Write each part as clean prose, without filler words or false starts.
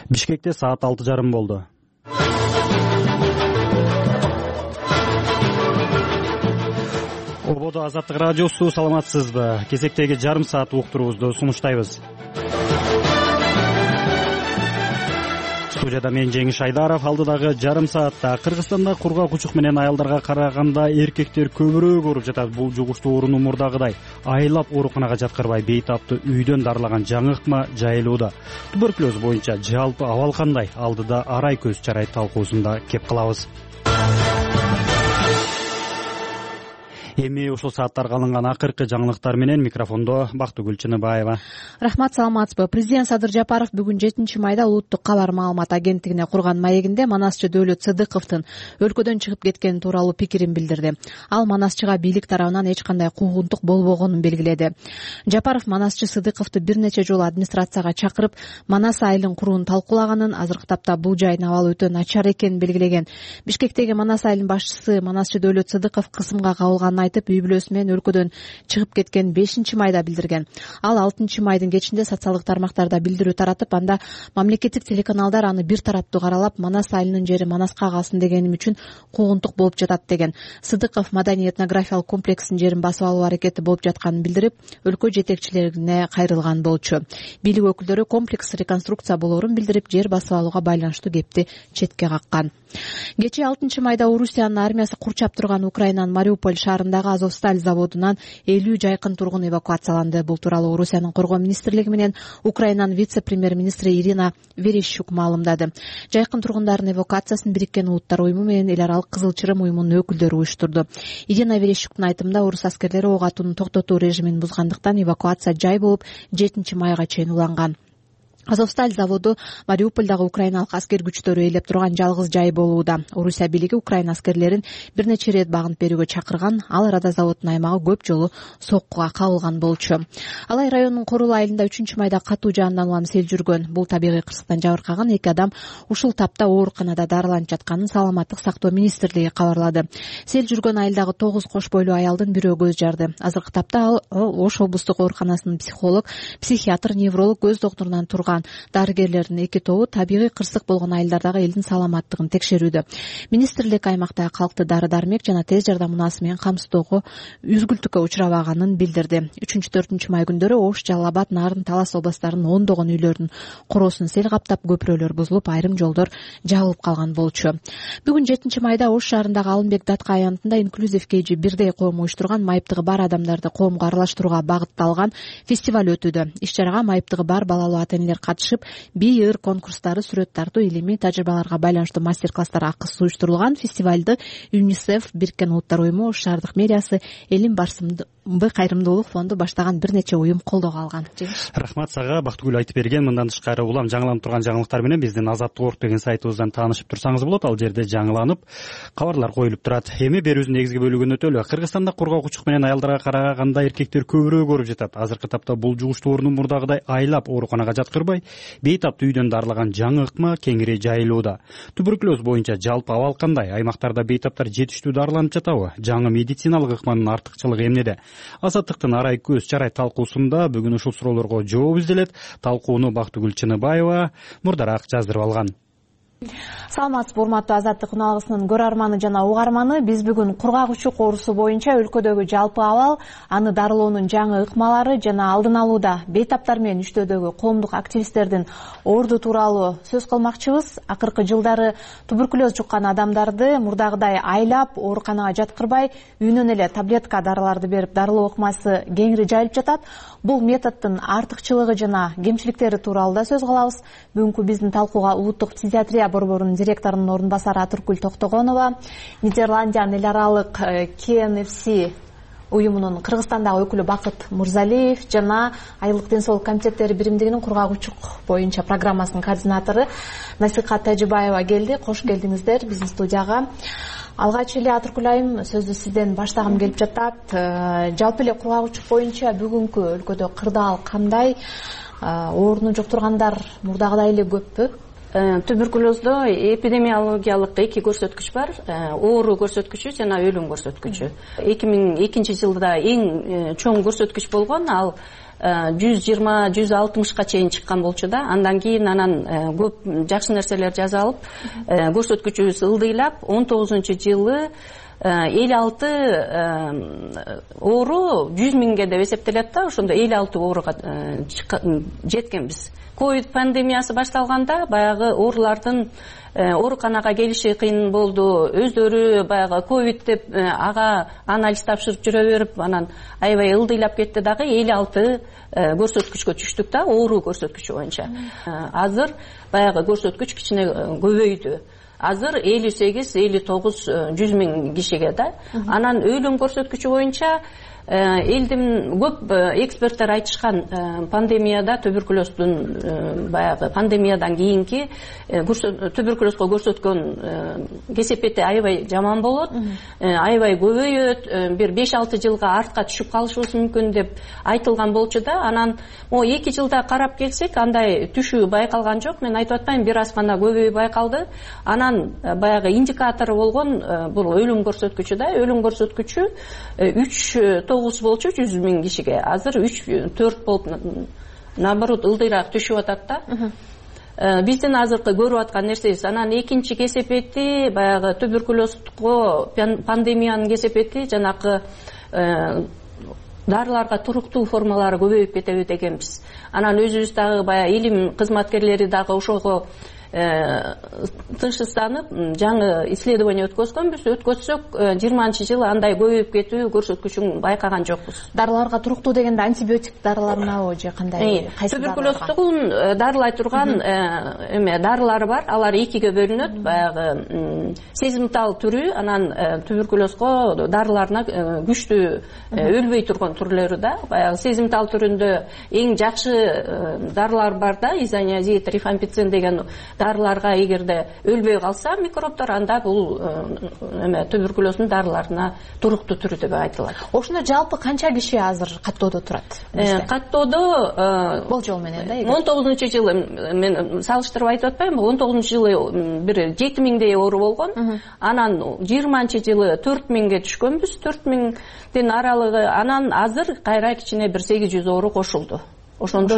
Бишкекте саат 6:30 болду. Ободо Азаттык радиосу, саламатсызбы? Кезектеги жарым саат уктуруубузду сунуштайбыз. Студияда мен Жеңиш Айдаров. Алдыдагы жарым саатта Кыргызстанда кургак учук менен аялдарга караганда эркектер көбүрөөк ооруп жатат. Бул жугуштуу ооруну мурдагыдай айлап ооруканага жаткырбай бейтаптуу үйдөн дарылаган жаңы ыкма жайылууда. Туберкулез боюнча жалпы абал кандай? Алдыда арай көз чарай талкуусунда кеп калабыз. Эми ушул сааттарга алынган акыркы жаңылыктар менен микрофондо Бактыгүл Чыныбаева. Рахмат, саламатсызбы. Президент Садыр Жапаров бүгүн 7 майда Улуттук кабар маалымат агенттигине курган маегинде Манасчы Дөөлөт Сыдыковдун өлкөдөн чыгып кеткени тууралуу пикирин билдирди. Ал Манасчыга бийлик тарабынан эч кандай куугунтук болбогонун белгиледи. Жапаров Манасчы Сыдыковду бир нече жолу администрацияга чакырып, Манас айылын курууну талкуулаганын, азыркы тапта бул жайдын абалы өтө начар экенин белгилеген. Бишкектеги Манас айылынын башчысы Манасчы Дөөлөт Сыдыков кысымга кабылганын айтып, үй бүлөсү менен өлкөдөн чыгып кеткен 5 майда билдирген. Ал 6 майдын кечинде социалдык тармактарда билдирүү таратып, анда мамлекеттик телеканалдар аны бир тараптуу каралап, Манас айылынын жери Манаска калсын дегеним үчүн куугунтук болуп жатат деген. Сыдыков маданий этнографиялык комплексин жерин басып алуу аракети болуп жатканын билдирип, өлкө жетекчилерине кайрылган болчу. Бийлик өкүлдөрү комплекс реконструкция болоорун билдирип, жер басып алууга байланыштуу кепти четке каккан. Кечээ 6 майда Орусиянын армиясы курчап турган Украинанын Мариуполь шаарындагы Азовсталь заводунан 50 жайкын тургун эвакуацияланды. Бул тууралуу Орусиянын коргоо министрлиги менен Украинанын вице-премьер-министри Ирина Верещук маалымдады. Жайкын тургундардын эвакуациясын Бириккен Улуттар уюму менен эл аралык Кызыл Чырым уюмунун өкүлдөрү уюштурду. Ирина Верещуктун айтымында, орус аскерлери ок атууну токтотуу режимин бузгандыктан эвакуация жай болуп 7 майга чейин уланган. Азовсталь заводу Мариупольдагы украиналык аскер күчтөрү ээлеп турган жалгыз жай болууда. Орусия бийлиги Украина аскерлерин бир нече ирет багынып берүүгө чакырган. Ал арада заводдун аймагы көп жолу соккуга кабылган болчу. Алай районунун Корул айылында 3 майда катуу жаандан улам сел жүргөн. Бул табигый кырсыктан жабыркаган 2 адам ушул тапта ооруканада дарыланып жатканын Саламаттык сактоо министрлиги кабарлады. Сел жүргөн айылдагы 9 кош бойлуу аялдын бирөө көз жарды. Азыркы тапта ал Ош облустук ооруканасынын психолог, психиатр, невролог көз доктурунан турган. Дарыгерлердин 2 тобу табигый кырсык болгон айылдардагы элдин саламаттыгын текшерүүдө. Министрлик аймакта калкты дары-дармек жана тез жардам унаасы менен камсыздоого үзгүлтүккө учурабаганын билдирди. 3-4 май күндөрү Ош, Жалал Абад, Нарын, Талас областарынын ондогон үйлөрдүн короосун сел каптап, көпүрөлөр бузулуп, айрым жолдор жабылып калган болчу. Бүгүн 7 майда Ош шаарындагы Алымбек Датка аянтында Inclusive KG бирдей коом уюштурган майыптыгы бар адамдарды коомго аралаштырууга багытталган фестиваль өтүүдө. Иш-чарага майыптыгы бар балалуу ата-энелер катышып, бий, ыр конкурстары, сүрөт тартуу, илимий тажрыйбаларга байланыштуу мастер-класстар акысыз уюштурулган. Фестивалды ЮНИСЕФ, Бириккен Улуттар уюму, Ош шаардык мэриясы, Элим Барсымбы кайрымдуулук фонду баштаган бир нече уюм колдоого алган. Рахмат сага, Бактыгүл айтып берген. Мындан тышкары улам жаңыланып турган жаңылыктар менен биздин Азаттык орг деген сайтыбыздан таанышып турсаңыз болот. Ал жерде жаңыланып кабарлар коюлуп турат. Эми берүүбүздүн негизги бөлүгүнө өтөлү. Кыргызстанда кургак учук менен аялдарга караганда эркектер көбүрөөк ооруп жатат. Азыркы тапта бул жугуштуу ооруну мурдагыдай айлап ооруканага жаткырбай, бейтаптуу үйдөн дарылаган жаңы ыкма кеңири жайылууда. Туберкулез боюнча жалпы абал кандай? Аймактарда бейтаптар жетиштүү дарыланып жатабы? Жаңы медициналык ыкманын артыкчылыгы эмнеде? Азаттыктын арай көз чарай талкуусунда бүгүн ушул суроолорго жооп изделет. Талкууну Бактыгүл Чыныбаева мурдараак жаздырып алган. Саламатсызбы, урматтуу Азаттык уналгысынын көрөрманы жана угарманы. Биз бүгүн кургак учук оорусу боюнча өлкөдөгү жалпы абал, аны дарылоонун жаңы ыкмалары жана алдын алууда бейтаптар менен иштөөдөгү коомдук активисттердин орду тууралуу сөз кылмакчыбыз. Акыркы жылдары туберкулез жуккан адамдарды мурдагыдай айлап ооруканага жаткырбай, үйүнөн эле таблетка дарыларды берип дарылоо ыкмасы кеңири жайылып жатат. Бул методдун артыкчылыгы жана кемчиликтери тууралуу да сөз кылабыз. Бүгүнкү биздин талкууга Улуттук психиатрия борборунун директорунун орун басары Атыркүл Токтогонова, Нидерландиянын эл аралык KNFC уюмунун Кыргызстандагы өкүлү Бакыт Мурзалиев жана Айылдык ден соолук комитеттери биримдигинин кургак учук боюнча программасынын координатору Насихат Тажибаева келди. Кош келдиңиздер биздин студияга. Алгач эле Атыркүл айым, сөздү сизден баштагым келип жатат. Жалпы эле кургак учук боюнча бүгүнкү өлкөдө кырдаал кандай? Ооруну жуктургандар мурдагыдай эле көппү? Туберкулезде эпидемиологиялык эки көрсөткүч бар. Оору көрсөткүчү жана өлүм көрсөткүчү. 2002 жылда эң чоң көрсөткүч болгон ал 120-160ка чейин чыккан болчу да. Андан кийин анан көп жакшы нерселер жасалып, көрсөткүчүбүз ылдыйлап 19-жылы 56 оору 100 миңге деп эсептелет да. Ошондо 56 ооруга жеткенбиз. Ковид пандемиясы башталганда баягы оорулардын ооруканага келиши кыйын болду. Өздөрү баягы ковид деп ага анализ тапшырып жүрө берип, анан аябай ылдыйлап кетти дагы 56 көрсөткүчкө түштүк да, оору көрсөткүчү боюнча. Азыр баягы көрсөткүч кичине көбөйдү. Азыр 58-59 100 миң кишиге да. Анан өлүм көрсөткүчү боюнча элдин көп эксперттер айтышкан, пандемияда туберкулездун баягы пандемиядан кийинки туберкулезго көрсөткөн кесепети аябай жаман болот, аябай көбөйөт, бир 5-6 жылга артка түшүп калышыбыз мүмкүн деп айтылган болчу да. Анан 2 жылда карап келсек, андай түшүү байкалган жок. Мен айтып атпайм, бир аз гана көбөйүү байкалды. Анан баягы индикатору болгон бул өлүм көрсөткүчү да. Өлүм көрсөткүчү 3-9 болчу 100 миң кишиге. Азыр 3-4 болуп, наоборот, ылдыйраак түшүп атат да. Биздин азыркы көрүп аткан нерсебиз. Анан экинчи кесепети баягы туберкулезго пандемиянын кесепети жанакы дарыларга туруктуу формалары көбөйүп кетеби дегенбиз. Анан өзүбүз дагы баягы илим кызматкерлери дагы ошого тынчсызданып, жаңы исследование өткөзгөнбүз. Өткөзсөк, 20-жылы андай көбөйүп кетүү көрсөткүчүн байкаган жокпуз. Дарыларга туруктуу дегенде антибиотик дарыларынабы же кандай? Туберкулездугун дарылай турган дарылары бар. Алар 2ге бөлүнөт. Баягы сезимтал түрү, анан туберкулезго дарыларына күчтүү өлбөй турган түрлөрү да. Баягы сезимтал түрүндө эң жакшы дарылар бар да, изониазид, рифампицин деген дарыларга эгерде өлбөй калса микробдор, анда бул туберкулездун дарыларына туруктуу түрү деп айтылат. Ошондо жалпы канча киши азыр каттоодо турат? Каттоодо болжол менен да. 19-жылы мен салыштырып айтып атпайм, 19-жылы бир 7 миңдей оору болгон. Анан 20-жылы 4 миңге түшкөнбүз, 4 миңдин аралыгы. Анан азыр кайра кичине бир 800 оору кошулду. Ошондо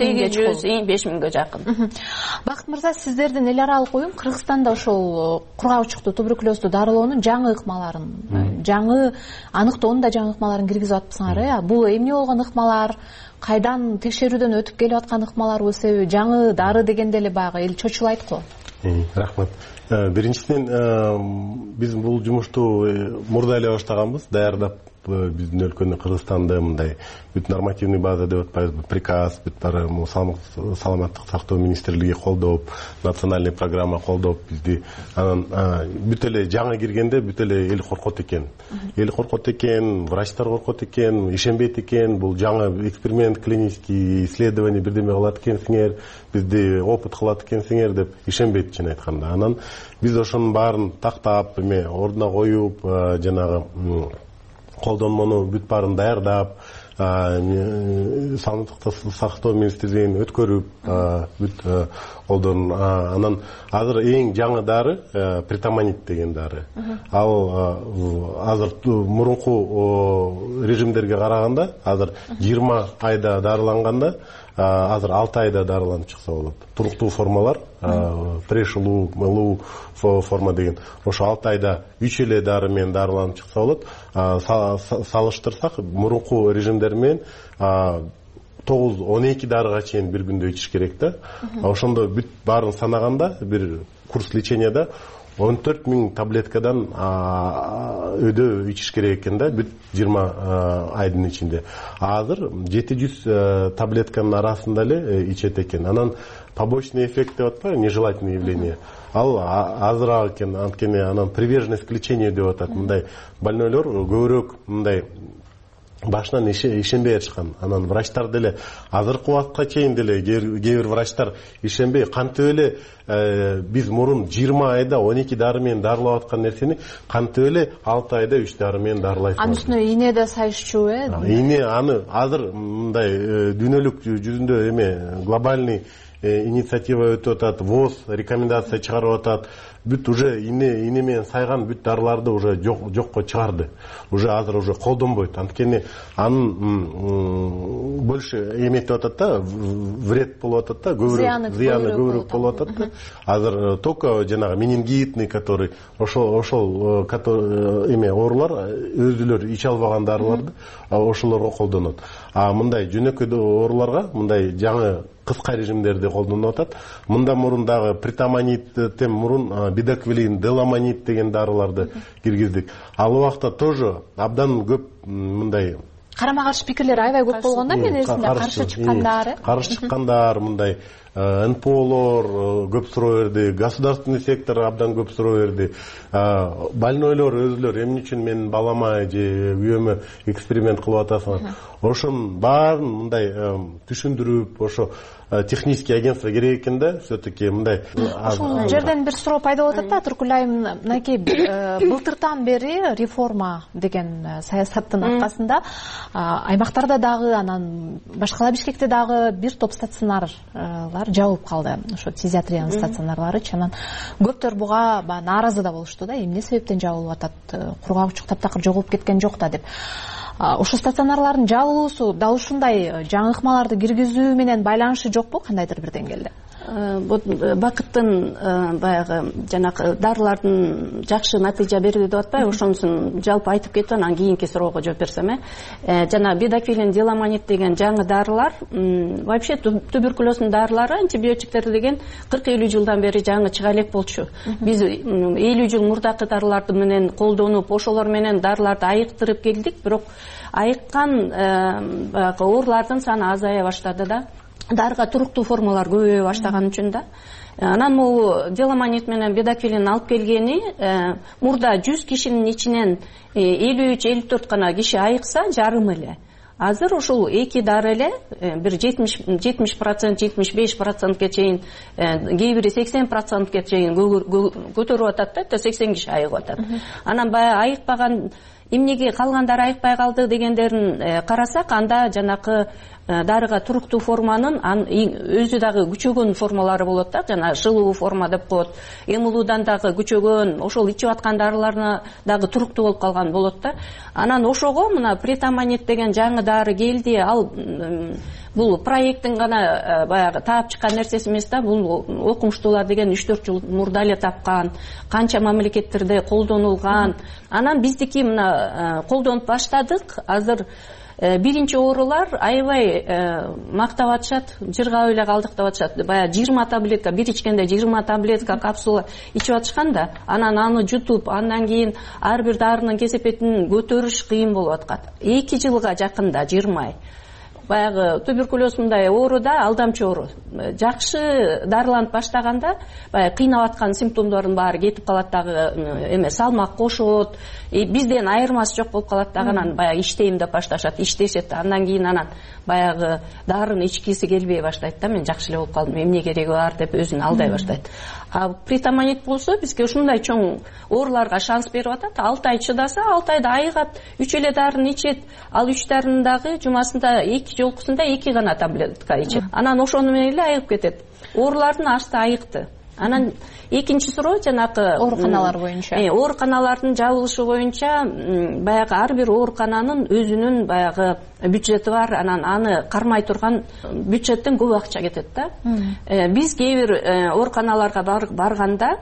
4-5 миңге жакын. Бакыт мырза, сиздердин эл аралык уюм Кыргызстанда ошол кургак туберкулезду дарылоонун жаңы ыкмаларын, жаңы аныктоонун да жаңы ыкмаларын киргизип атпсыңар. Бул эмне болгон ыкмалар? Кайдан текшерүүдөн өтүп келип аткан ыкмаларбы, себеби жаңы дары дегенде эле баягы эл чочулайт го. Рахмат. Биринчиден биз бул жумушту мурда эле баштаганбыз, даярдап биздин өлкөнү, Кыргызстанды мындай бүт нормативный база деп атпайбызбы, приказ, бүт бары саламаттык сактоо министрлиги колдоп, национальный программа колдоп бизди. Анан бүт эле жаңы киргенде бүт эле эл коркот экен. Эл коркот экен, врачтар коркот экен, ишенбейт экен. Бул жаңы эксперимент, клинический исследование бирдеме кылат экенсиңер, бизди опыт кылат экенсиңер деп ишенбейт, чын айтканда. Анан биз ошонун баарын тактап, ордуна коюп, жанагы колдонмону бүт баарын даярдап, саламаттык сактоо министрлигин өткөрүп, бүт колдон. Анан азыр эң жаңы дары притаманит деген дары. Ал азыр мурунку режимдерге караганда, азыр 20 айда дарыланганда, азыр 6 айда дарыланып чыкса болот. Туруктуу формалар, прешылуу, мылуу форма деген. Ошо 6 айда 3 эле дары менен дарыланып чыкса болот. Салыштырсак, мурунку режимдер менен 9-12 дарыга чейин бир күндө ичиш керек да. Ошондо бүт баарын санаганда, бир курс леченияда 14 миң таблеткадан өдө ичиш керек экен да, бүт 20 айдын ичинде. Азыр 700 таблетканын арасында эле ичет экен. Анан побочный эффект деп атпайбы, нежелательное явление. Ал азыраак экен, анткени анан приверженность к лечению деп атат. Мындай больнойлор көбүрөөк мындай башынан ишенбей жатышкан. Анан врачтар деле азыркы убакытка чейин деле кээ бир врачтар ишенбей, кантип эле биз мурун 20 айда 12 дары менен дарылап аткан нерсени кантип эле 6 айда 3 дары менен дарылайсыз. Анын үстүнө ийне да сайышчу, Ийне аны азыр мындай дүйнөлүк жүзүндө глобальный инициатива өтүп атат, ВОЗ рекомендация чыгарып атат. Бүт уже ине менен сайган бүт дарыларды уже жокко чыгарды. Уже азыр уже колдонбойт. Анткени анын больше эметип атат да, вред болуп атат да, зыяны көбүрөөк болуп атат да. Азыр только жанагы менингитный, который ошол который оорулар өзүлөр иче албаган дарыларды ошолорго колдонот. А мындай жөнөкөй ооруларга мындай жаңы кыска режимдерди колдонуп атат. Мындан мурун дагы притамониттен мурун бидоквилин, деламонит деген дарыларды киргиздик. Ал убакта тоже абдан көп мындай карама каршы пикирлер аябай көп болгон да, мен эсимде каршы чыккандар мындай НПОлор көп суроо берди, государственный сектор абдан көп суроо берди. Больнойлор өзүлөр эмне үчүн менин балама же үйөмө эксперимент кылып атасың? Ошонун баарын мындай түшүндүрүп, ошо технический агентство керек экен да, все-таки мындай. Ошол жерден бир суроо пайда болуп атат да, Туркул айым, мынакей былтыртан бери реформа деген саясаттын аркасында аймактарда дагы, анан башкала Бишкекте дагы бир топ стационарлар жабылып калды. Ошо фтизиатриянын стационарлары. Анан көптөр буга нааразы да болушту да, эмне себептен жабылып атат, кургак учук таптакыр жоголуп кеткен жок да деп. Ошо стационарлардын жабылуусу дал ушундай жаңы ыкмаларды киргизүү менен байланышы жокпу, кандайдыр бир деңгээлде? Бакыттын баягы жанагы дарылардын жакшы натыйжа берди деп атпайбы, ошонусун жалпы айтып кетип анан кийинки суроого жооп берсем, жана бидоквилин, деламонит деген жаңы дарылар, вообще туберкулездун дарылары, антибиотиктер деген 40-50 жылдан бери жаңы чыга элек болчу. Биз 50 жыл мурдакы дарыларды менен колдонуп, ошолор менен дарыларды айыктырып келдик, бирок айыккан баягы оорулардын саны азая баштады да. Дарыга туруктуу формалар көбөйө баштаган үчүн да. Анан могу деламонит менен бидоквилин алып келгени, мурда 100 кишинин ичинен 53-54 гана киши айыкса, жарым эле. Азыр ушул эки дары эле бир 70%, 75%ке чейин, кээ бири 80%ке чейин көтөрүп атат да, 80 киши айыгып атат. Анан баягы айыкпаган, эмнеге калгандар айыкпай калды дегендерин карасак, анда жанакы дарыга туруктуу форманын өзү дагы күчөгөн формалары болот да, жана жылуу форма деп коет. Эмулуудан дагы күчөгөн, ошол ичип аткан дарыларына дагы туруктуу болуп калган болот да. Анан ошого мына притамонит деген жаңы дары келди. Ал бул проекттин гана баягы таап чыккан нерсеси эмес да, бул окумуштуулар деген 3-4 жыл мурда эле тапкан, канча мамлекеттерде колдонулган. Анан биздики мына колдонуп баштадык. Азыр биринчи оорулар аябай мактап атышат, жыргап эле калдык деп атышат. Баягы 20 таблетка, бир ичкенде 20 таблетка капсула ичип атышкан да, анан аны жутуп, андан кийин ар бир дарынын кесепетин көтөрүш кыйын болуп аткат. 2 жылга жакында 20 ай. Баягы туберкулез мындай оору да, алдамчы оору. Жакшы дарыланып баштаганда, баягы кыйнап аткан симптомдордун баары кетип калат дагы, салмак кошот, бизден айырмасы жок болуп калат дагы, анан баягы иштейм деп башташат, иштешет. Андан кийин анан баягы дарыны ичкиси келбей баштайт да, мен жакшы эле болуп калдым, эмне кереги бар деп өзүн алдай баштайт. А притамонит болсо бизге ушундай чоң ооруларга шанс берип атат. 6 ай чыдаса, 6 айда айыгат, 3 эле дарыны ичет. Ал 3 дарынын дагы жумасында 2 жолкусунда 2 гана таблетка ичет. Анан ошону менен эле айыгып кетет. Оорулардын ашты айыкты. Анан экинчи суроо жанакы ооруканалар боюнча. Ооруканалардын жабылышы боюнча баягы ар бир оорукананын өзүнүн баягы бюджети бар, анан аны кармай турган бюджеттен көп акча кетет да. Биз кээ бир ооруканаларга барганда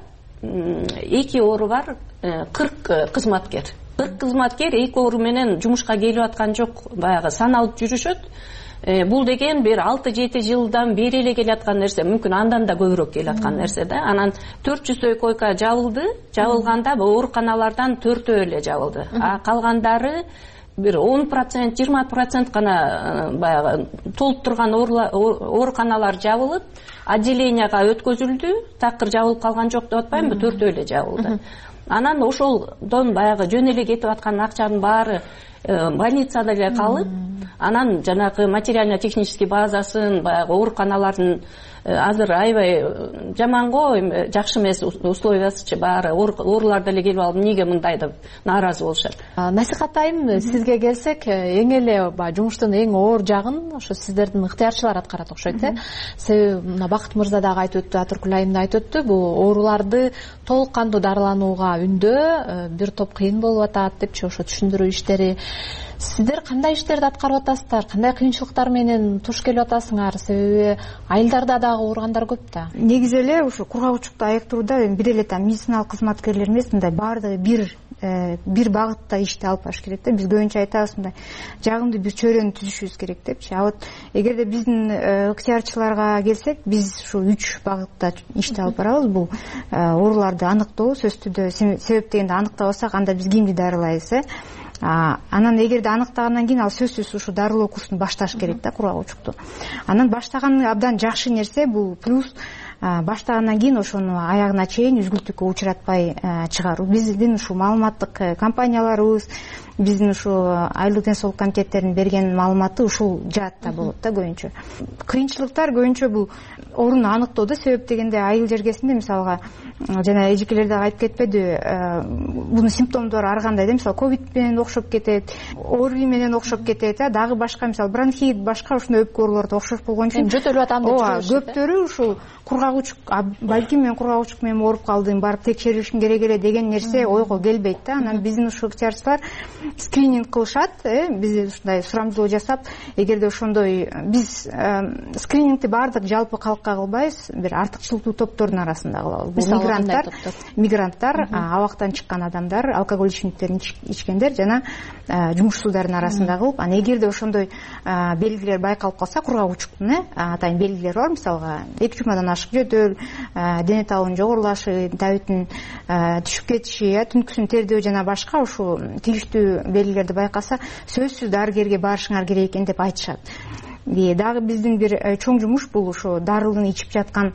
2 оору бар, 40 кызматкер. 40 кызматкер 2 оору менен жумушка келип аткан жок, баягы саналып жүрүшөт. Бул деген бир 6-7 жылдан бери эле келаткан нерсе, мүмкүн андан да көбүрөөк келаткан нерсе да. Анан 400 койка жабылды. Жабылганда ооруканалардан 4 эле жабылды. А калгандары бир 10%, 20% гана баягы толуп турган ооруканалар жабылып, отделенияга өткөзүлдү. Такыр жабылып калган жок деп атпаймынбы, 4 эле жабылды. Анан ошолдон баягы жөн эле кетип аткан акчанын баары больницада эле калып, анан жанагы материально-технический базасын, баягы ооруканалардын азыр аябай жаман эми жакшы эмес условиясычы баары оорулар деле келип алып эмнеге мындай деп нааразы болушат. Насихат айым сизге келсек, эң эле баягы жумуштун эң оор жагын ошо сиздердин ыктыярчылар аткарат окшойт. Себеби мына Бакыт мырза дагы айтып өттү, Атыркүл айым да айтып өттү, бул ооруларды толук кандуу дарыланууга үндөө бир топ кыйын болуп атат депчи, ошо түшүндүрүү иштери. Сиздер кандай иштерди аткарып атасыздар? Кандай кыйынчылыктар менен туш келип атасыңар? Себеби айылдарда дагы ооругандар көп да. Негизи эле ушу кургагучтукту айыктырууда бир эле медициналык кызматкерлер эмес, мындай баардыгы бир багытта ишти алып барыш керек да. Биз көбүнчө айтабыз, мындай жагымдуу бир чөйрөнү түзүшүбүз керек депчи. А вот эгерде биздин ыктыярчыларга келсек, биз ушу 3 багытта ишти алып барабыз. Бул ооруларды аныктоо, сөзсүз түрдө себеп дегенде аныктабасак, анда биз кимди дарылайбыз, Анан эгерде аныктагандан кийин ал сөзсүз ушу дарылоо курсун башташ керек да, кургагучтукту. Анан баштаган абдан жакшы нерсе бул плюс баштагандан кийин ошону аягына чейин үзгүлтүккө учуратпай чыгаруу. Биздин ушу маалыматтык компанияларыбыз, биздин ушу айылдык ден соолук комитеттеринин берген маалыматы ушул жаатта болот да көбүнчө. Кыйынчылыктар көбүнчө бул орун аныктоодо. Себеп дегенде айыл жергесинде мисалга жана эжекелер дагы айтып кетпеди, бунун симптомдору ар кандай да, мисалы ковид менен окшоп кетет, ОРВИ менен окшоп кетет, дагы башка мисалы бронхит, башка ушундай өпкө оорулорду окшош болгон үчүн жөтөлүп атам деп жүрүшөт. Көптөрү ушул кургагучтук, балким мен кургагучтук менен ооруп калдым, барып текшеришим керек эле деген нерсе ойго келбейт да. Анан биздин ушул ыктыярчылар скрининг кылышат, биз ушундай сурамжылоо жасап, эгерде ошондой биз скринингти баардык жалпы калкка кылбайбыз, бир артыкчылыктуу топтордун арасында кылабыз. Мигранттар, абактан чыккан адамдар, алкоголь ичимдиктерин ичкендер жана жумушчулардын арасында кылып, анан эгерде ошондой белгилер байкалып калса, кургагучтуктун атайын белгилери бар, мисалга 2 жумадан ашык жөтөл, дене табынын жогорулашы, табиттин түшүп кетиши, түнкүсүн тердөө жана башка ушу тийиштүү белгилерди байкаса, сөзсүз дарыгерге барышыңар керек экен деп айтышат. Дагы биздин бир чоң жумуш бул ошо дарылыны ичип жаткан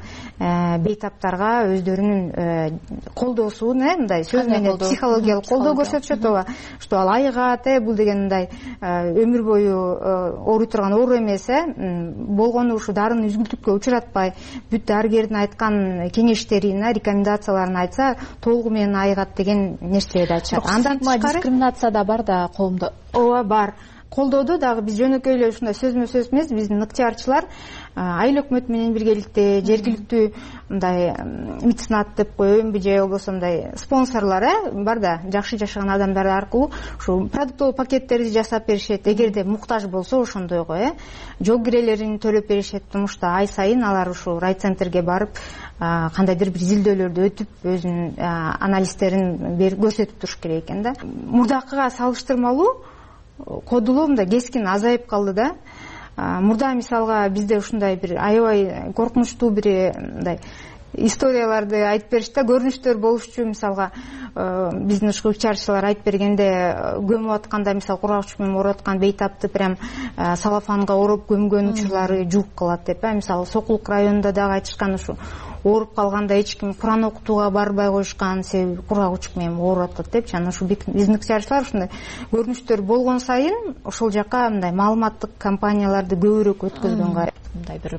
бейтаптарга өздөрүнүн колдоосун, мындай сөз менен психологиялык колдоо көрсөтүшөт, что ал айыгат, бул деген мындай өмүр бою ооруй турган оору эмес, болгону ушу дарыны үзгүлтүккө учуратпай, бүт дарыгердин айткан кеңештерин, рекомендацияларын айтса, толугу менен айыгат деген нерселерди айтышат. Андан тышкары дискриминация да бар да коомдо. Ооба, бар. Колдоодо дагы биз жөнөкөй эле ушундай сөзмө-сөз эмес, биздин ыктыярчылар айыл өкмөт менен биргеликте жергиликтүү мындай меценат деп коеюнбу, же болбосо мындай спонсорлор бар да, жакшы жашаган адамдар аркылуу ушу продуктовый пакеттерди жасап беришет. Эгерде муктаж болсо ошондойго жол кирелерин төлөп беришет, жумушта ай сайын алар ушу райцентрге барып кандайдыр бир изилдөөлөрдү өтүп, өзүнүн анализдерин көрсөтүп туруш керек экен да. Мурдакыга салыштырмалуу кодулуу мындай кескин азайып калды да. Мурда мисалга бизде ушундай бир аябай коркунучтуу бир мындай историяларды айтып беришти, көрүнүштөр болушчу. Мисалга биздин ушул ыктыярчылар айтып бергенде, көмүп атканда мисалы кургагучтук менен ооруп аткан бейтапты прям салафанга ороп көмгөн учурлары жуук калат деп. Мисалы Сокулук районунда дагы айтышкан, ушу ооруп калганда эч ким Куран окутууга барбай коюшкан, себеби кургагучтук менен ооруп атат депчи. Анан ушу биздин ыктыярчылар ушундай көрүнүштөр болгон сайын ошол жака мындай маалыматтык компанияларды көбүрөөк өткөзгөнгө мындай бир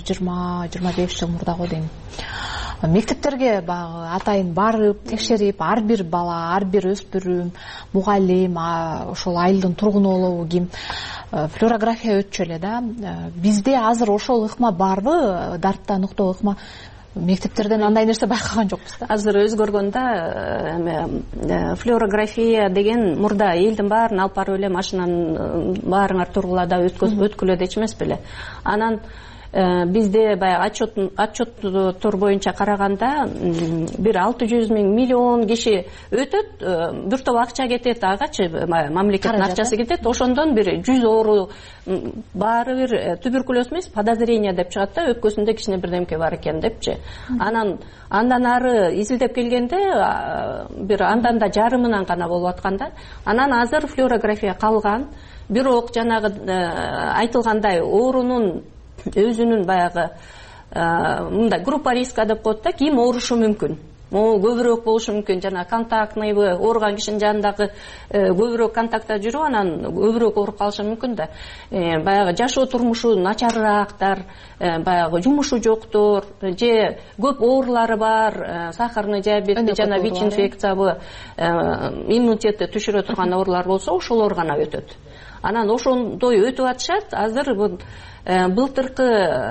20-25 жыл мурда го дейм. Мектептерге багы атайын барып, текшерип, ар бир бала, ар бир өспүрүм, мугалим, ошол айылдын тургуну болобу ким флюорография өтчү эле да. Бизде азыр ошол ыкма барбы? Дартты аныктоо ыкма мектептерден андай нерсе байкаган жокпуз да. Азыр өзгөргөн да, флюорография деген мурда элдин баарын алып барып эле машинанын баарыңар тургула да өткүлө дечү эмес беле. Анан бизде баягы отчеттор боюнча караганда бир 600 миллион киши өтөт, бир топ акча кетет, агачы мамлекеттин акчасы кетет. Ошондон бир 100 оору баары бир туберкулез эмес, подозрение деп чыгат да, өпкөсүндө кичине бирдемке бар экен депчи. Анан андан ары изилдеп келгенде бир андан да жарымынан гана болуп атканда, анан азыр флюорография калган. Бирок жанагы айтылгандай оорунун өзүнүн баягы мындай группа риска деп коет да, ким оорушу мүмкүн. могу көбүрөөк болушу мүмкүн, жана контактныйбы, ооруган кишинин жанындагы көбүрөөк контактта жүрүп, анан көбүрөөк ооруп калышы мүмкүн да. Баягы жашоо турмушу начарыраактар, баягы жумушу жоктор, же көп оорулары бар, сахарный диабет жана ВИЧ инфекциябы, иммунитетти түшүрө турган оорулар болсо, ошолор гана өтөт. Анан ошондой өтүп атышат. Азыр былтыркы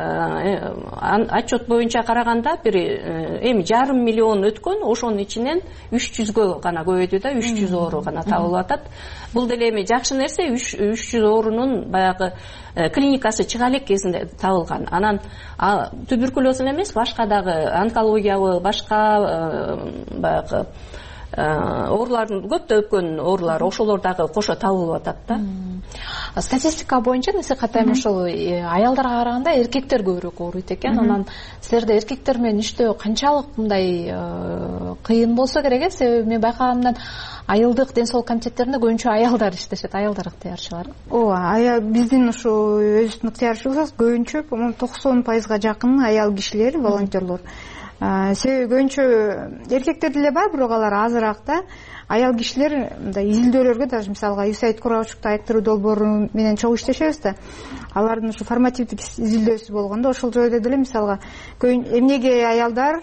отчет боюнча караганда бир эми 5,5 миллион өткөн, ошонун ичинен 300гө гана көбөйдү да, 300 оору гана табылып атат. Бул деле эми жакшы нерсе, 300 оорунун баягы клиникасы чыга элек кезинде табылган. Анан туберкулез эмес, башка дагы онкологиябы, башка баягы оорулардын көптөгөн оорулар ошолор дагы кошо табылып атат да. Статистика боюнча насихат айым ошол аялдарга караганда эркектер көбүрөөк ооруйт экен. Анан силерде эркектер менен иштөө канчалык мындай кыйын болсо керек? Себеби мен байкаганымдан айылдык ден соолук комитеттеринде көбүнчө аялдар иштешет, аялдар ыктыярчылар. Ооба, биздин ушу өзүбүздүн ыктыярчыбыз көбүнчө 90% жакын аял кишилер, волонтерлор. Себеби көбүнчө эркектер деле бар, бирок алар азыраак да. Аял кишилер мындай изилдөөлөргө, даже мисалга USAID кураучулук айыктыруу долбоору менен чогуу иштешебиз да. Алардын ушу формативдик изилдөөсү болгондо ошол жойдо деле мисалга эмнеге аялдар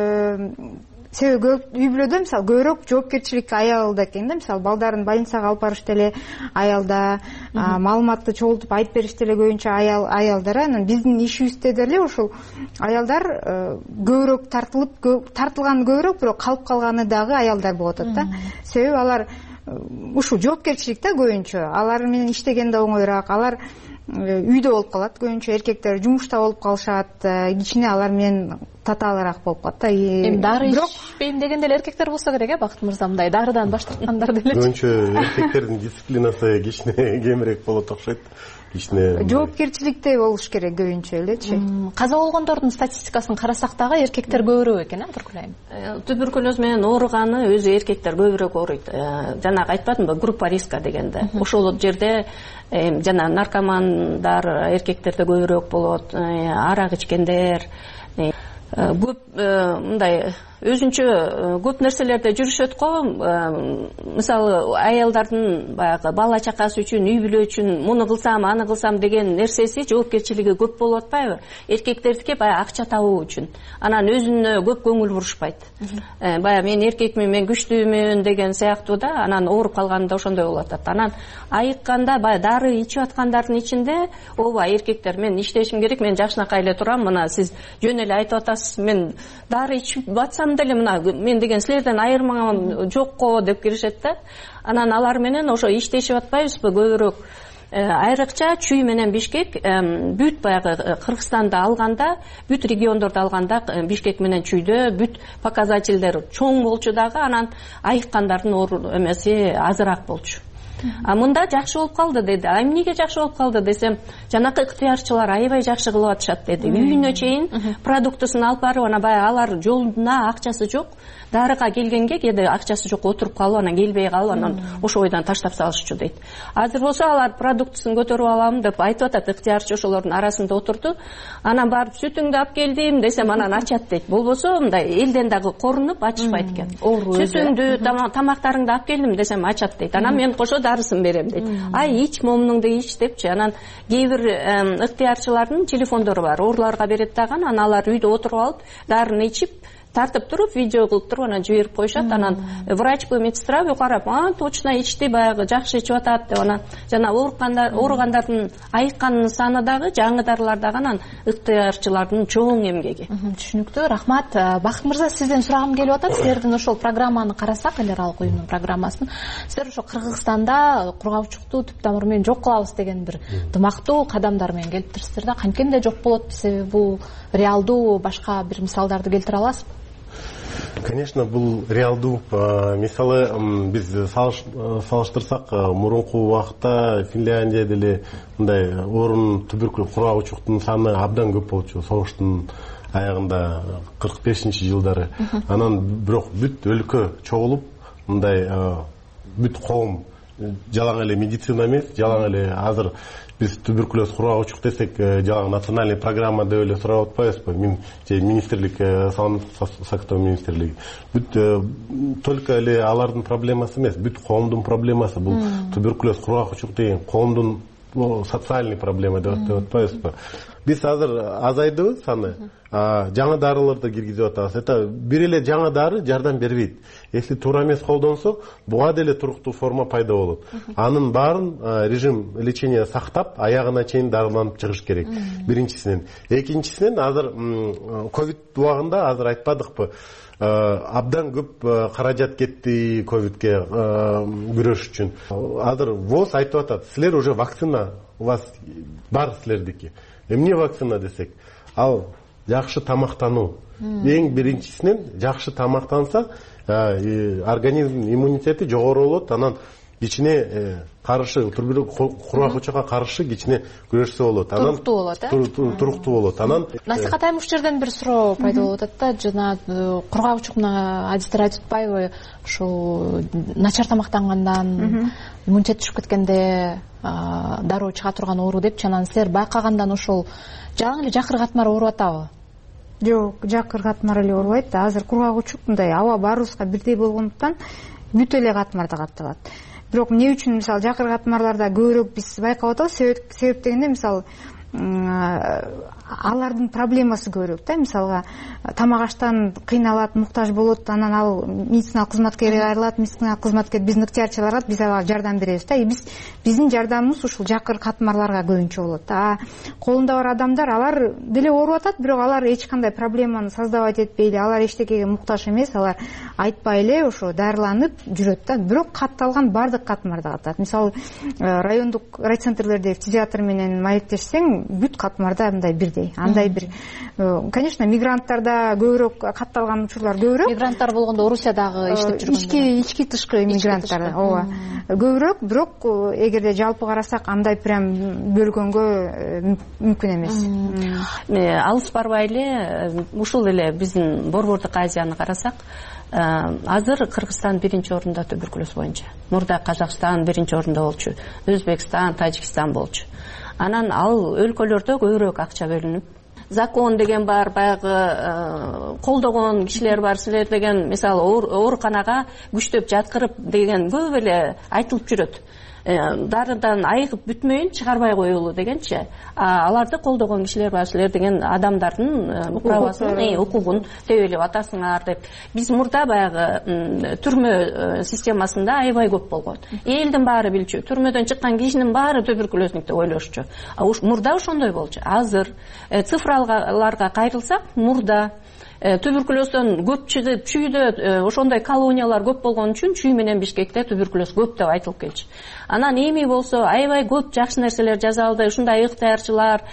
себеби көп үй бүлөдө мисалы көбүрөөк жоопкерчилик аялда экен да. Мисалы балдарын больницага алып барыш деле аялда, маалыматты чогултуп айтып бериш деле көбүнчө аялдар. Анан биздин ишибизде деле ушул аялдар көбүрөөк тартылган көбүрөөк, бирок калып калганы дагы аялдар болуп атат да. Себеби алар ушул жоопкерчилик да көбүнчө. Алар менен иштеген да оңоюраак. Алар үйдө болуп калат, көбүнчө эркектер жумушта болуп калышат, кичине алар менен татаалыраак болуп калат да. Эми дары ичпейм деген деле эркектер болсо керек, Бакыт мырза, мындай дарыдан баш тарткандар деле. Көбүнчө эркектердин дисциплинасы кичине кемирээк болот окшойт. Кичине жоопкерчиликте болуш керек көбүнчө элечи. Каза болгондордун статистикасын карасак дагы эркектер көбүрөөк экен, туркулайм. Туберкулез менен ооруганы өзү эркектер көбүрөөк ооруйт. Жанагы айтпадымбы, группа риска дегенде. Ошол жерде жана наркомандар эркектерде көбүрөөк болот, арак ичкендер, көп мындай өзүнчө көп нерселерде жүрүшөт го. Мисалы аялдардын баягы бала чакасы үчүн, үй бүлө үчүн муну кылсам, аны кылсам деген нерсеси, жоопкерчилиги көп болуп атпайбы? Эркектердики баягы акча табуу үчүн. Анан өзүнө көп көңүл бурушпайт. Баягы мен эркекмин, мен күчтүүмүн деген сыяктуу да. Анан ооруп калганда ошондой болуп атат. Анан айыкканда баягы дары ичип аткандардын ичинде, ооба эркектер, мен иштешим керек, мен жакшынакай эле турам, мына сиз жөн эле айтып атасыз, мен дары ичип атсам деле мына мен деген силерден айырмаган жок го деп киришет да. Анан алар менен ошо иштешип атпайбызбы көбүрөөк? Айрыкча Чүй менен Бишкек бүт баягы Кыргызстанды алганда, бүт региондорду алганда Бишкек менен Чүйдө бүт показательдер чоң болчу дагы, анан айыккандардын оору эмеси азыраак болчу. Мында жакшы болуп калды деди. Эмнеге жакшы болуп калды десем, жанакы ыктыярчылар аябай жакшы кылып атышат деди. Үйүнө чейин продуктысын алып барып, ана баягы алар жолуна акчасы жок, дарыга келгенге кээде акчасы жок, отуруп калып, анан келбей калып, анан ошо бойдон таштап салышчу дейт. Азыр болсо алар продуктысын көтөрүп алам деп айтып атат, ыктыярчы ошолордун арасында отурду. Анан барып сүтүңдү алып келдим десем, анан ачат дейт. Болбосо мындай элден дагы корунуп ачышпайт экен. Сүтүңдү, тамактарыңды алып келдим десем ачат дейт. Анан мен кошо дарысын берем дейт. Ай ич, момунуңду ич депчи. Анан кээ бир ыктыярчылардын телефондору бар, ооруларга берет дагы, анан алар үйдө отуруп алып, дарыны ичип, тартып туруп, видео кылып туруп, анан жиберип коюшат. Анан врачпы, медсестра карап, точно ичти, баягы жакшы ичип атат деп. Анан жана ооругандардын айыкканын саны дагы, жаңы дарылар дагы, анан ыктыярчылардын чоң эмгеги. Түшүнүктүү, рахмат. Бакыт мырза, сизден сурагым келип атат. Силердин ошол программаны карасак, эл аралык уюмдун программасын, силер ошо Кыргызстанда кургаучукту түп тамыры менен жок кылабыз деген бир дымактуу кадамдар менен келиптирсиздер да. Канткенде жок болот, себеби бул реалдуу башка бир мисалдарды келтире аласызбы? Конечно, бул реалдуу. Мисалы биз салыштырсак, мурунку убакта Финляндия деле мындай орун туберкулез кургаучуктун саны абдан көп болчу, согуштун аягында 45-жылдары. Анан бирок бүт өлкө чогулуп, мындай бүт коом жалаң эле медицина эмес, жалаң эле азыр биз туберкулез кургагычтык десек, жалаң национальный программа деп эле сурап атпайбызбы? Министрлик, саламаттык сактоо министрлиги. Бүт только эле алардын проблемасы эмес, бүт коомдун проблемасы. Бул туберкулез кургагычтык деген коомдун социальный проблема деп атпайбызбы? Биз азыр азайдыбы саны, жаңы дарыларды киргизип атабыз. Это бир эле жаңы дары жардам бербейт. Если туура эмес колдонсо, буга деле туруктуу форма пайда болот. Анын баарын режим лечения сактап, аягына чейин дарыланып чыгыш керек. Биринчисинен. Экинчисинен азыр ковид убагында азыр айтпадыкпы? Абдан көп каражат кетти ковидке күрөш үчүн. Азыр ВОЗ айтып атат, силер уже вакцина у вас бар силердики. Эмне вакцина десек, ал жакшы тамактануу. Эң биринчисинен жакшы тамактанса, организм иммунитети жогору болот, анан кичине каршы кургагычка каршы кичине күрөшсө болот. Анан туруктуу болот. Анан Насихат Аймов жерден бир суроо пайда болуп атат да, жана кургагычык адистер айтып атпайбы, ушул начар тамактангандан иммунитет түшүп кеткенде дароо чыга турган оору депчи, анан силер байкагандан ошол жалаң эле жакыр катмар ооруп атабы? Жок, жакыр катмар эле оорубайт. Азыр кургагычык мындай аба баарыбызга бирдей болгондуктан бүт эле катмарда катталат. Бирок эмне үчүн мисалы жакыр катмарларда көбүрөөк биз байкап атабыз? Себеп дегенде мисалы алардын проблемасы көбүрөөк да. Мисалга тамак аштан кыйналат, муктаж болот, анан ал медициналык кызматкерге кайрылат, медициналык кызматкер биздин ыктыярчыларга биз аларга жардам беребиз да. Биздин жардамыбыз ушул жакыр катмарларга көбүнчө болот. Колунда бар адамдар алар деле ооруп атат, бирок алар эч кандай проблеманы создавать этпейли, алар эчтекеге муктаж эмес, алар айтпай эле ошо дарыланып жүрөт да. Бирок катталган бардык катмарда катат. Мисалы райондук райцентрлерде фтизиатр менен маектешсең, бүт катмарда мындай бирдей. Андай бир, конечно, мигранттарда көбүрөөк катталган учурлар көбүрөөк. Мигранттар болгондо Орусиядагы иштеп жүргөн. Ички тышкы мигранттар, ооба. Көбүрөөк, бирок эгерде жалпы карасак, андай прям бөлгөнгө мүмкүн эмес. Алыс барбай эле ушул эле биздин Борбордук Азияны карасак, азыр Кыргызстан биринчи орунда туберкулез боюнча. Мурда Казакстан биринчи орунда болчу, Өзбекстан, Тажикстан болчу. Анан ал өлкөлөрдө көбүрөөк акча бөлүнүп, закон деген бар, баягы колдогон кишилер бар, силер деген мисалы ооруканага күчтөп жаткырып деген көп эле айтылып жүрөт. Дарыдан айыгып бүтмөйүн чыгарбай коюлу дегенчи. Аларды колдогон кишилер бар, силер деген адамдардын правасын, укугун тебелеп атасыңар деп. Биз мурда баягы түрмө системасында аябай көп болгон. Элдин баары билчү, түрмөдөн чыккан кишинин баары туберкулезник деп ойлошчу. Мурда ошондой болчу. Азыр цифраларга кайрылсак, мурда туберкулезден көп чыгып, чүйдө ошондой колониялар көп болгон үчүн чүй менен Бишкекте туберкулез көп деп айтылып келчү. Анан эми болсо аябай көп жакшы нерселер жасалды. Ушундай ыктыярчылар,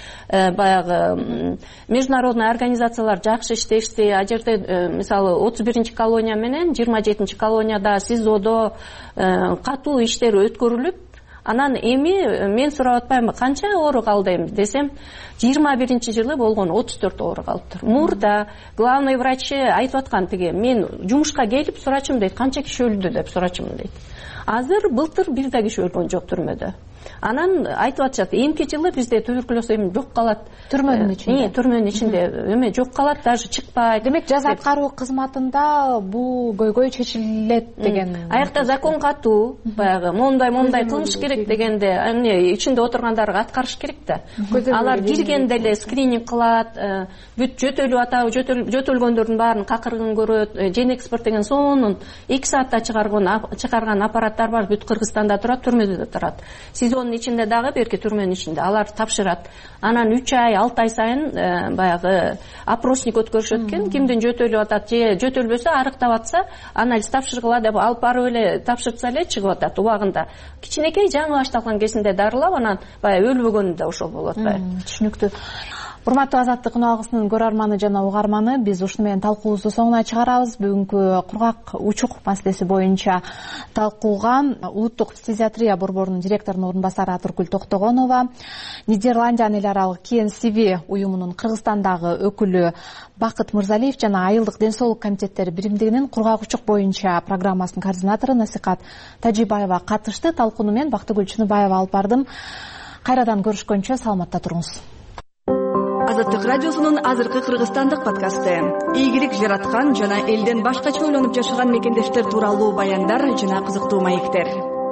баягы международный организациялар жакшы иштешти. А жерде мисалы 31-чи колония менен 27-чи колонияда СИЗОдо катуу иштер өткөрүлүп, анан эми мен сурап атпаймынбы, канча оору калды эми десем, 21-чи жылы болгон 34 оору калыптыр. Мурда главный врачы айтып аткан тиги, мен жумушка келип сурачым дейт, канча киши өлдү деп сурачым дейт. Азыр былтыр бир да киши өлгөн жок түрмөдө. Анан айтып атышат, эмки жылы бизде туберкулез эми жок калат. Түрмөнүн ичинде. Түрмөнүн ичинде эми жок калат, даже чыкпайт. Демек, жаза аткаруу кызматында бул көйгөй чечилет деген. Аякта закон катуу, баягы мондай кылыш керек дегенде, эмне ичинде отургандарды аткарыш керек да. Алар киргенде эле скрининг кылат, бүт жөтөлүп атабы, жөтөлгөндөрдүн баарын какыргын көрөт, жен экспорт деген сонун 2 саатта чыгарган аппараттар бар, бүт Кыргызстанда турат, түрмөдө да турат. СИЗОнун ичинде дагы, берки түрмөнүн ичинде алар тапшырат. Анан 3 ай, 6 ай сайын баягы опросник өткөрүшөт экен, кимдин жөтөлүп атат, же жөтөлбөсө, арыктап атса, анализ тапшыргыла деп алып барып эле тапшыртса эле чыгып атат убагында. Кичинекей жаңы башталган кезинде дарылап, анан баягы өлбөгөнү да ошол болуп атпайбы. Түшүнүктүү. Урматтуу Азаттык үналгысынын көрөрманы жана угарманы, биз ушуну менен талкуубузду соңуна чыгарабыз. Бүгүнкү кургак учук маселеси боюнча талкууга улуттук фтизиатрия борборунун директорунун орун басары Атыркүл Токтогонова, Нидерландиянын эл аралык KNCV уюмунун Кыргызстандагы өкүлү Бакыт Мырзалиев жана Айылдык ден соолук комитеттери биримдигинин кургак учук боюнча программасынын координатору Насикат Тажибаева катышты. Талкууну мен Бактыгүл Чыныбаева алып бардым. Кайрадан көрүшкөнчө саламатта туруңуз. Азаттык радиосунун азыркы кыргызстандык подкасты. Ийгилик жараткан жана элден башкача ойлонуп жашаган мекендештер тууралуу баяндар жана кызыктуу маектер.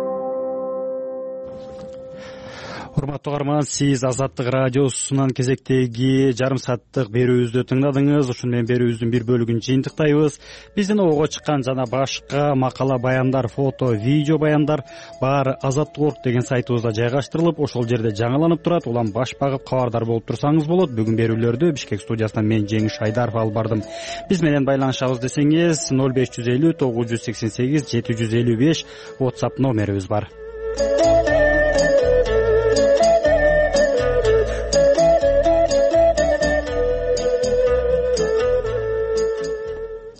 Урматтуу угарман, сиз Азаттык радиосунан кезектеги жарым сааттык берүүбүздү тыңдадыңыз. Ушуну менен берүүбүздүн бир бөлүгүн жыйынтыктайбыз. Биздин ого чыккан жана башка макала баяндар, фото, видео баяндар баары Азаттык деген сайтыбызда жайгаштырылып, ошол жерде жаңыланып турат. Улам баш багып кабардар болуп турсаңыз болот. Бүгүн берүүлөрдү Бишкек студиясынан мен Жеңиш Айдаров алып бардым. Биз менен байланышабыз десеңиз 0550 988 755 WhatsApp номерибиз бар.